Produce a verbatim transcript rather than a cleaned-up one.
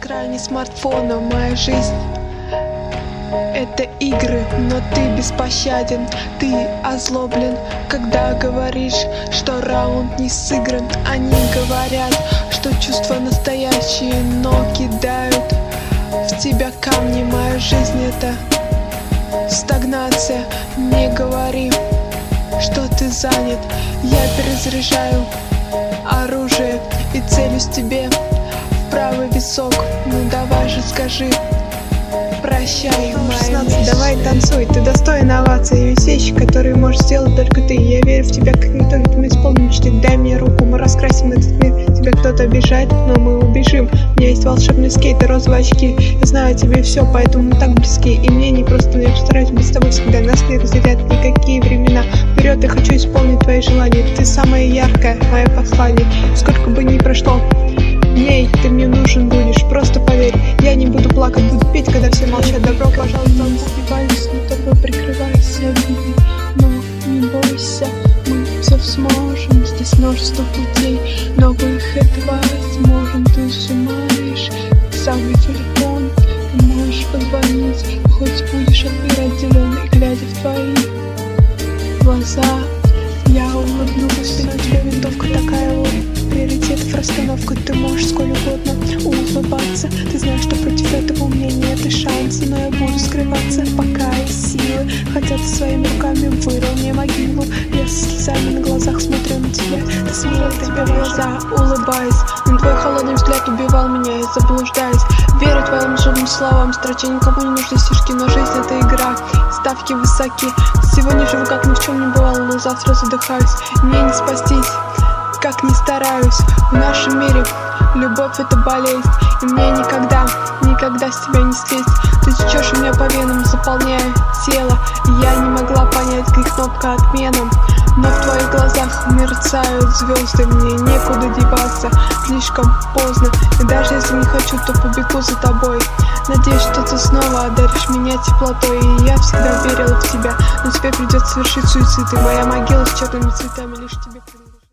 экране смартфона моя жизнь — это игры, но ты беспощаден. Ты озлоблен, когда говоришь, что раунд не сыгран. Они говорят, что чувства настоящие, но кидают в тебя камни. Моя жизнь — это стагнация. Не говори, что ты занят. Я перезаряжаю оружие и целюсь тебе в правый висок. Ну давай же скажи прощай, моя мечта. Давай танцуй, ты достойна овации. Есть вещи, которые можешь сделать только ты. Я верю в тебя, как никто, мы исполним мечты. Дай мне руку, мы раскрасим этот мир. Тебя кто-то обижает, но мы убежим. У меня есть волшебный скейт и розовые очки. Я знаю о тебе все, поэтому мы так близки. И мне не просто, но я постараюсь быть с тобой всегда. Нас не разделят никакие времена. Вперед, я хочу исполнить твои желания. Ты самая яркая, мое послание. Сколько бы ни прошло дней, ты мне нужен будешь, просто поверь. Я не буду плакать, буду петь, когда все молчат. Добро пожаловать, не сбиваюсь, но тобой прикрывайся, види, но не бойся, мы все сможем. Здесь множество путей, но выход возможен. Ты сумеешь, самый телефон, ты можешь позвонить, хоть будешь от мира отделен. И глядя в твои глаза, я улыбнусь. Ты на тебя винтовка такая вот. Приоритетов расстановка, ты можешь сколь угодно улыбаться. Ты знаешь, что против этого у меня нет и шанса, но я буду скрываться, пока есть силы. Хотя ты своими руками вырыл мне могилу. Я с слезами на глазах смотрю на тебя. Ты смотрел тебе в глаза, улыбаясь. Но твой холодный взгляд убивал меня, я заблуждаюсь. Верю твоим лживым словам, строча никому не нужны стишки. Но жизнь — это игра, ставки высоки. Сегодня живу как ни в чем не бывало, но завтра задыхаюсь. Мне не спастись, как ни стараюсь. В нашем мире любовь — это болезнь, и мне никогда, никогда с тебя не слезть. Ты течешь у меня по венам, заполняя тело, и я не могла понять, где кнопка отмена. Но в твоих глазах мерцают звезды, мне некуда деваться, слишком поздно. И даже если не хочу, то побегу за тобой. Надеюсь, что ты снова одаришь меня теплотой. И я всегда верила в тебя, но тебе придется совершить суицид. И моя могила с черными цветами лишь тебе.